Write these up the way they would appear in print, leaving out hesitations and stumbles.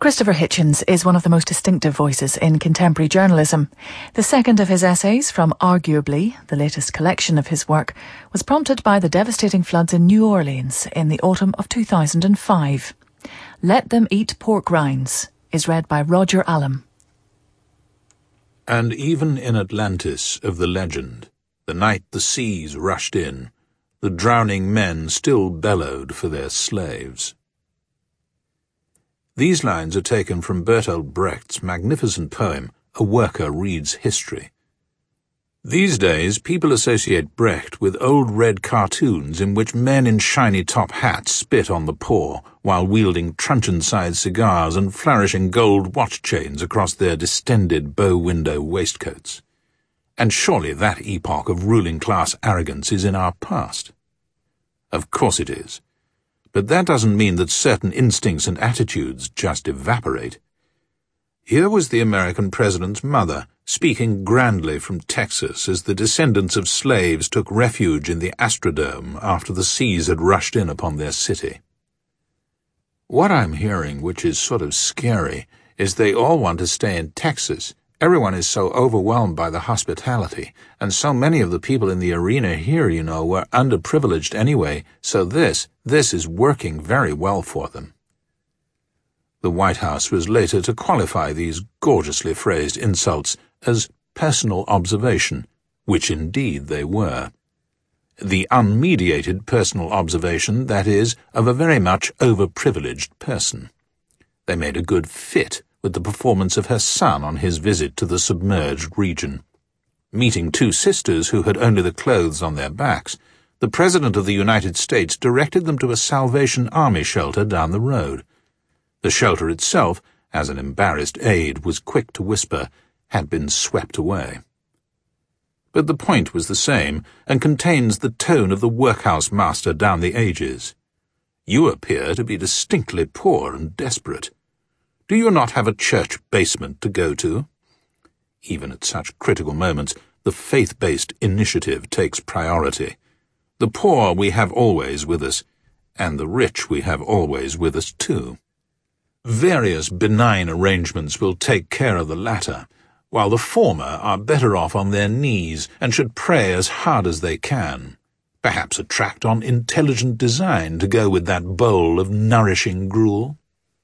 Christopher Hitchens is one of the most distinctive voices in contemporary journalism. The second of his essays from Arguably, the latest collection of his work, was prompted by the devastating floods in New Orleans in the autumn of 2005. Let Them Eat Pork Rinds is read by Roger Allam. And even in Atlantis of the legend, the night the seas rushed in, the drowning men still bellowed for their slaves. These lines are taken from Bertolt Brecht's magnificent poem, A Worker Reads History. These days, people associate Brecht with old red cartoons in which men in shiny top hats spit on the poor while wielding truncheon-sized cigars and flourishing gold watch chains across their distended bow-window waistcoats. And surely that epoch of ruling-class arrogance is in our past. Of course it is. But that doesn't mean that certain instincts and attitudes just evaporate. Here was the American president's mother, speaking grandly from Texas as the descendants of slaves took refuge in the Astrodome after the seas had rushed in upon their city. What I'm hearing, which is sort of scary, is they all want to stay in Texas. Everyone is so overwhelmed by the hospitality, and so many of the people in the arena here, were underprivileged anyway, so this is working very well for them. The White House was later to qualify these gorgeously phrased insults as personal observation, which indeed they were. The unmediated personal observation, that is, of a very much overprivileged person. They made a good fit with the performance of her son on his visit to the submerged region. Meeting two sisters who had only the clothes on their backs, the President of the United States directed them to a Salvation Army shelter down the road. The shelter itself, as an embarrassed aide was quick to whisper, had been swept away. But the point was the same, and contains the tone of the workhouse master down the ages. You appear to be distinctly poor and desperate. Do you not have a church basement to go to? Even at such critical moments, the faith-based initiative takes priority. The poor we have always with us, and the rich we have always with us too. Various benign arrangements will take care of the latter, while the former are better off on their knees and should pray as hard as they can. Perhaps a tract on intelligent design to go with that bowl of nourishing gruel.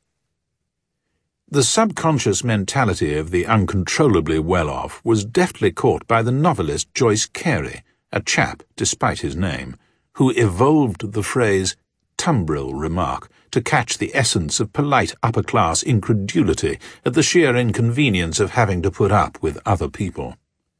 The subconscious mentality of the uncontrollably well-off was deftly caught by the novelist Joyce Carey, a chap, despite his name, who evolved the phrase tumbril remark to catch the essence of polite upper-class incredulity at the sheer inconvenience of having to put up with other people.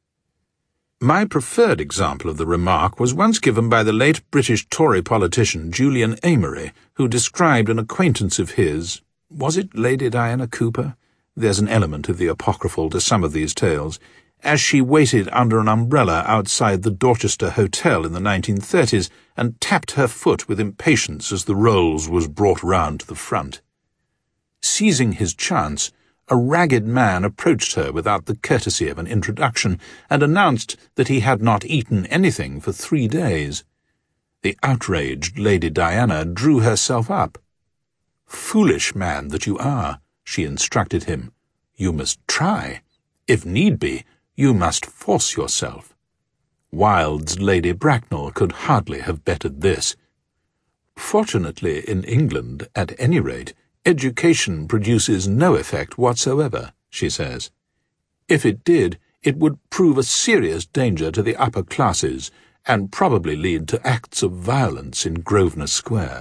My preferred example of the remark was once given by the late British Tory politician Julian Amery, who described an acquaintance of his— was it Lady Diana Cooper? There's an element of the apocryphal to some of these tales— as she waited under an umbrella outside the Dorchester Hotel in the 1930s and tapped her foot with impatience as the rolls was brought round to the front. Seizing his chance, a ragged man approached her without the courtesy of an introduction and announced that he had not eaten anything for 3 days. The outraged Lady Diana drew herself up. "Foolish man that you are," she instructed him. "You must try. If need be, you must force yourself." Wilde's Lady Bracknell could hardly have bettered this. Fortunately, in England, at any rate, education produces no effect whatsoever, she says. If it did, it would prove a serious danger to the upper classes and probably lead to acts of violence in Grosvenor Square.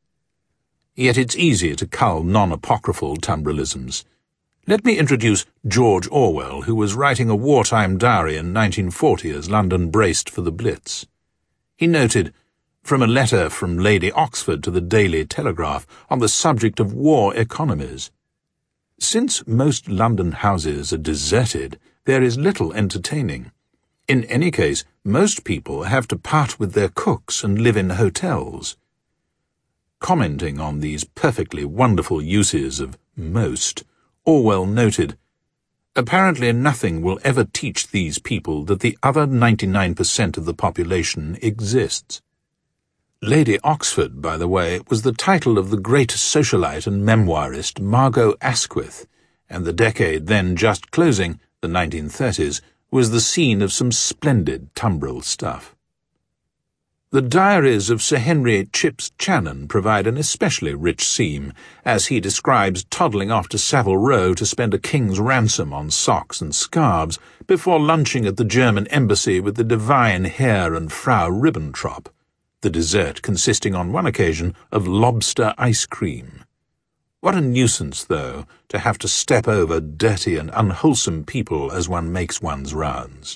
Yet it's easier to cull non-apocryphal tumbrilisms. Let me introduce George Orwell, who was writing a wartime diary in 1940 as London braced for the Blitz. He noted, from a letter from Lady Oxford to the Daily Telegraph on the subject of war economies, "Since most London houses are deserted, there is little entertaining. In any case, most people have to part with their cooks and live in hotels." Commenting on these perfectly wonderful uses of most, Orwell noted, "Apparently nothing will ever teach these people that the other 99% of the population exists. Lady Oxford, by the way, was the title of the great socialite and memoirist Margot Asquith, and the decade then just closing, the 1930s, was the scene of some splendid tumbril stuff. The diaries of Sir Henry Chips Channon provide an especially rich seam, as he describes toddling off to Savile Row to spend a king's ransom on socks and scarves before lunching at the German embassy with the divine Herr and Frau Ribbentrop, the dessert consisting on one occasion of lobster ice cream. What a nuisance, though, to have to step over dirty and unwholesome people as one makes one's rounds.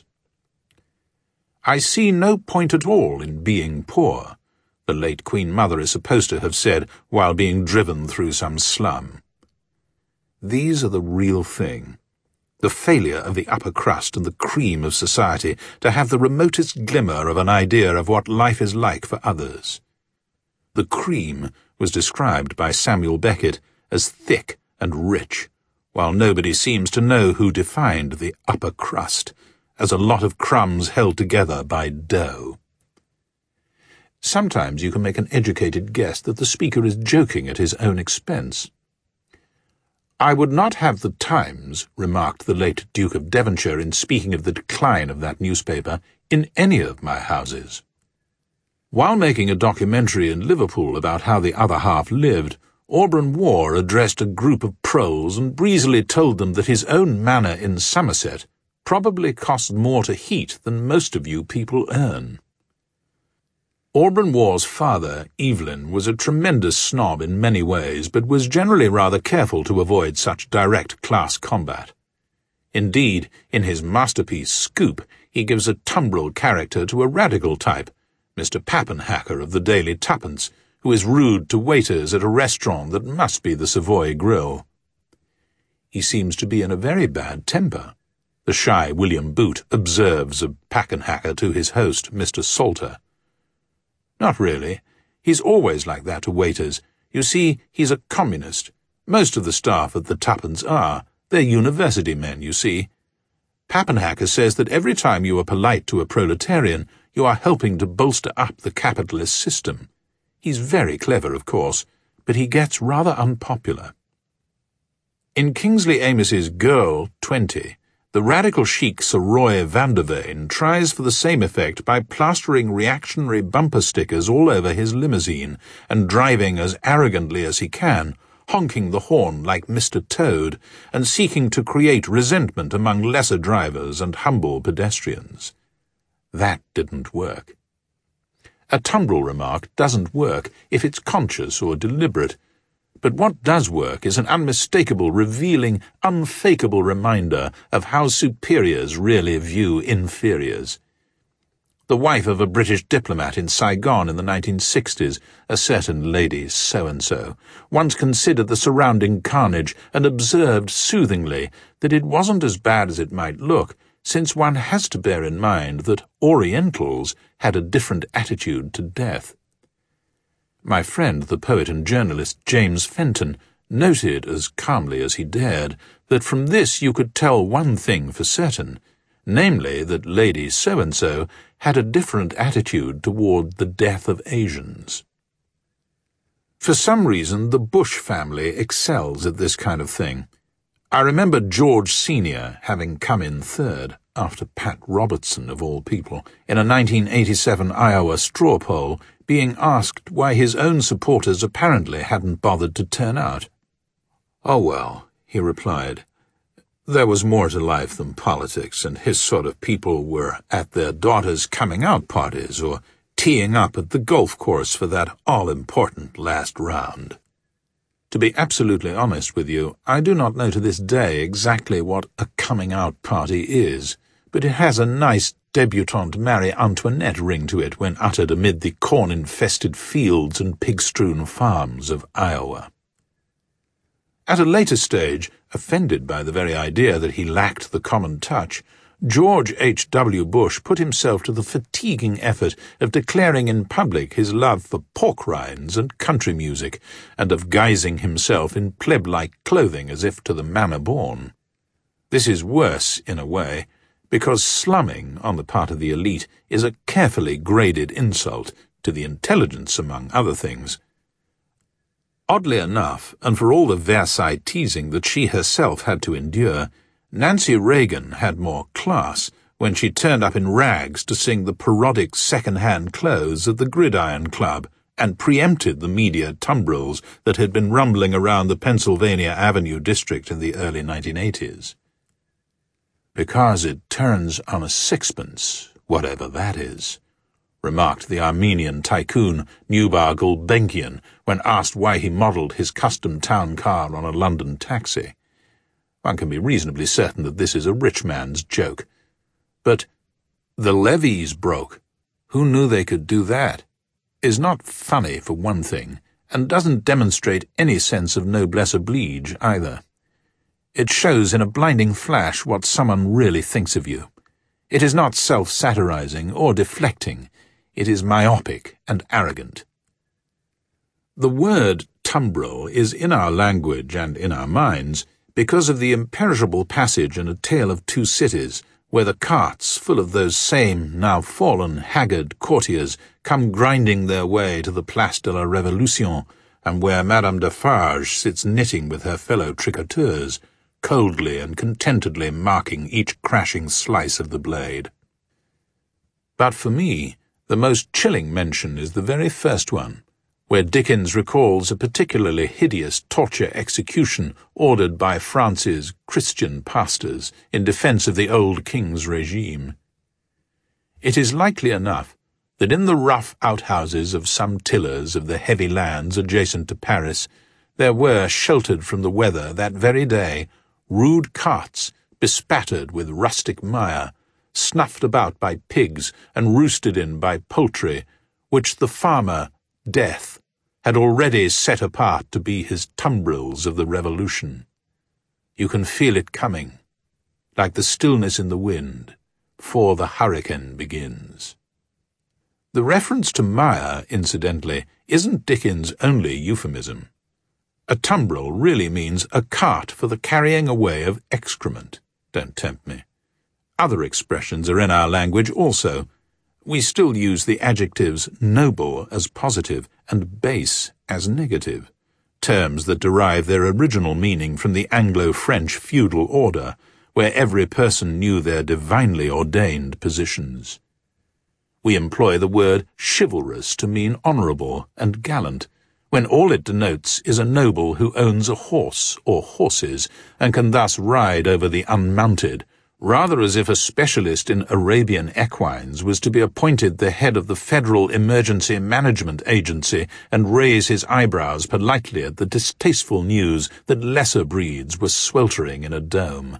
"I see no point at all in being poor," the late Queen Mother is supposed to have said while being driven through some slum. These are the real thing. The failure of the upper crust and the cream of society to have the remotest glimmer of an idea of what life is like for others. The cream was described by Samuel Beckett as thick and rich, while nobody seems to know who defined the upper crust as a lot of crumbs held together by dough. Sometimes you can make an educated guess that the speaker is joking at his own expense. "I would not have the Times," remarked the late Duke of Devonshire in speaking of the decline of that newspaper, "in any of my houses." While making a documentary in Liverpool about how the other half lived, Auberon Waugh addressed a group of proles and breezily told them that his own manor in Somerset probably costs more to heat than most of you people earn. Auberon Waugh's father, Evelyn, was a tremendous snob in many ways, but was generally rather careful to avoid such direct class combat. Indeed, in his masterpiece Scoop, he gives a tumbril character to a radical type, Mr. Pappenhacker of the Daily Tuppence, who is rude to waiters at a restaurant that must be the Savoy Grill. He seems to be in a very bad temper, the shy William Booth observes of Pappenhacker to his host, Mr. Salter. Not really. He's always like that to waiters. You see, he's a communist. Most of the staff at the Tuppence are. They're university men, you see. Pappenhacker says that every time you are polite to a proletarian, you are helping to bolster up the capitalist system. He's very clever, of course, but he gets rather unpopular. In Kingsley Amis's Girl, 20, the radical chic Sir Roy Vanderveen tries for the same effect by plastering reactionary bumper stickers all over his limousine and driving as arrogantly as he can, honking the horn like Mr. Toad, and seeking to create resentment among lesser drivers and humble pedestrians. That didn't work. A tumbril remark doesn't work if it's conscious or deliberate, but what does work is an unmistakable, revealing, unfakeable reminder of how superiors really view inferiors. The wife of a British diplomat in Saigon in the 1960s, a certain lady so-and-so, once considered the surrounding carnage and observed soothingly that it wasn't as bad as it might look, since one has to bear in mind that Orientals had a different attitude to death. My friend, the poet and journalist James Fenton, noted as calmly as he dared that from this you could tell one thing for certain, namely that Lady So-and-so had a different attitude toward the death of Asians. For some reason, the Bush family excels at this kind of thing. I remember George Sr. having come in third, after Pat Robertson of all people, in a 1987 Iowa straw poll, being asked why his own supporters apparently hadn't bothered to turn out. "Oh well," he replied, "there was more to life than politics, and his sort of people were at their daughters' coming-out parties or teeing up at the golf course for that all-important last round." To be absolutely honest with you, I do not know to this day exactly what a coming-out party is, but it has a nice debutante Marie Antoinette ring to it when uttered amid the corn-infested fields and pig-strewn farms of Iowa. At a later stage, offended by the very idea that he lacked the common touch, George H.W. Bush put himself to the fatiguing effort of declaring in public his love for pork rinds and country music, and of guising himself in pleb-like clothing as if to the manor born. This is worse, in a way, because slumming on the part of the elite is a carefully graded insult to the intelligence, among other things. Oddly enough, and for all the Versailles teasing that she herself had to endure, Nancy Reagan had more class when she turned up in rags to sing the parodic second-hand clothes at the Gridiron Club and preempted the media tumbrils that had been rumbling around the Pennsylvania Avenue district in the early 1980s. "Because it turns on a sixpence, whatever that is," remarked the Armenian tycoon Nubar Gulbenkian when asked why he modelled his custom town car on a London taxi. One can be reasonably certain that this is a rich man's joke. But "the levees broke. Who knew they could do that?" is not funny, for one thing, and doesn't demonstrate any sense of noblesse oblige either. It shows in a blinding flash what someone really thinks of you. It is not self-satirizing or deflecting. It is myopic and arrogant. The word tumbril is in our language and in our minds because of the imperishable passage in A Tale of Two Cities, where the carts, full of those same, now fallen, haggard courtiers, come grinding their way to the Place de la Révolution, and where Madame Defarge sits knitting with her fellow tricoteurs, coldly and contentedly marking each crashing slice of the blade. But for me, the most chilling mention is the very first one, where Dickens recalls a particularly hideous torture execution ordered by France's Christian pastors in defense of the old king's regime. It is likely enough that in the rough outhouses of some tillers of the heavy lands adjacent to Paris there were, sheltered from the weather that very day, rude carts bespattered with rustic mire, snuffed about by pigs and roosted in by poultry, which the farmer, Death, had already set apart to be his tumbrils of the Revolution. You can feel it coming, like the stillness in the wind, before the hurricane begins. The reference to mire, incidentally, isn't Dickens' only euphemism. A tumbril really means a cart for the carrying away of excrement. Don't tempt me. Other expressions are in our language also. We still use the adjectives noble as positive and base as negative, terms that derive their original meaning from the Anglo-French feudal order, where every person knew their divinely ordained positions. We employ the word chivalrous to mean honourable and gallant, when all it denotes is a noble who owns a horse or horses and can thus ride over the unmounted, rather as if a specialist in Arabian equines was to be appointed the head of the Federal Emergency Management Agency and raise his eyebrows politely at the distasteful news that lesser breeds were sweltering in a dome.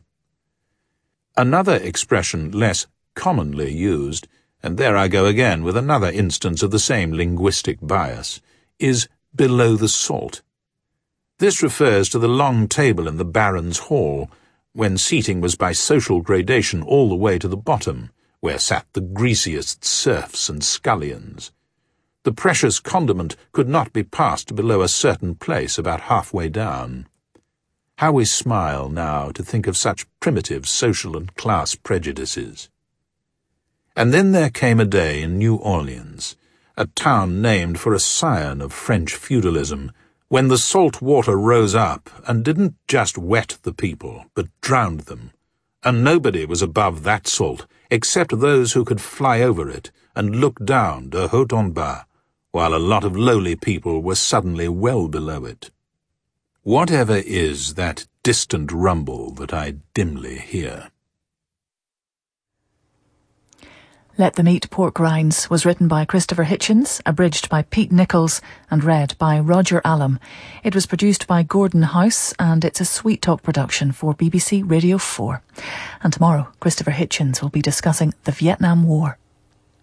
Another expression less commonly used, and there I go again with another instance of the same linguistic bias, is below the salt. This refers to the long table in the Baron's Hall, when seating was by social gradation all the way to the bottom, where sat the greasiest serfs and scullions. The precious condiment could not be passed below a certain place about halfway down. How we smile now to think of such primitive social and class prejudices. And then there came a day in New Orleans, a town named for a scion of French feudalism, when the salt water rose up and didn't just wet the people, but drowned them, and nobody was above that salt except those who could fly over it and look down de haut en bas, while a lot of lowly people were suddenly well below it. Whatever is that distant rumble that I dimly hear? Let Them Eat Pork Rinds was written by Christopher Hitchens, abridged by Pete Nichols and read by Roger Allam. It was produced by Gordon House and it's a Sweet Talk production for BBC Radio 4. And tomorrow, Christopher Hitchens will be discussing the Vietnam War.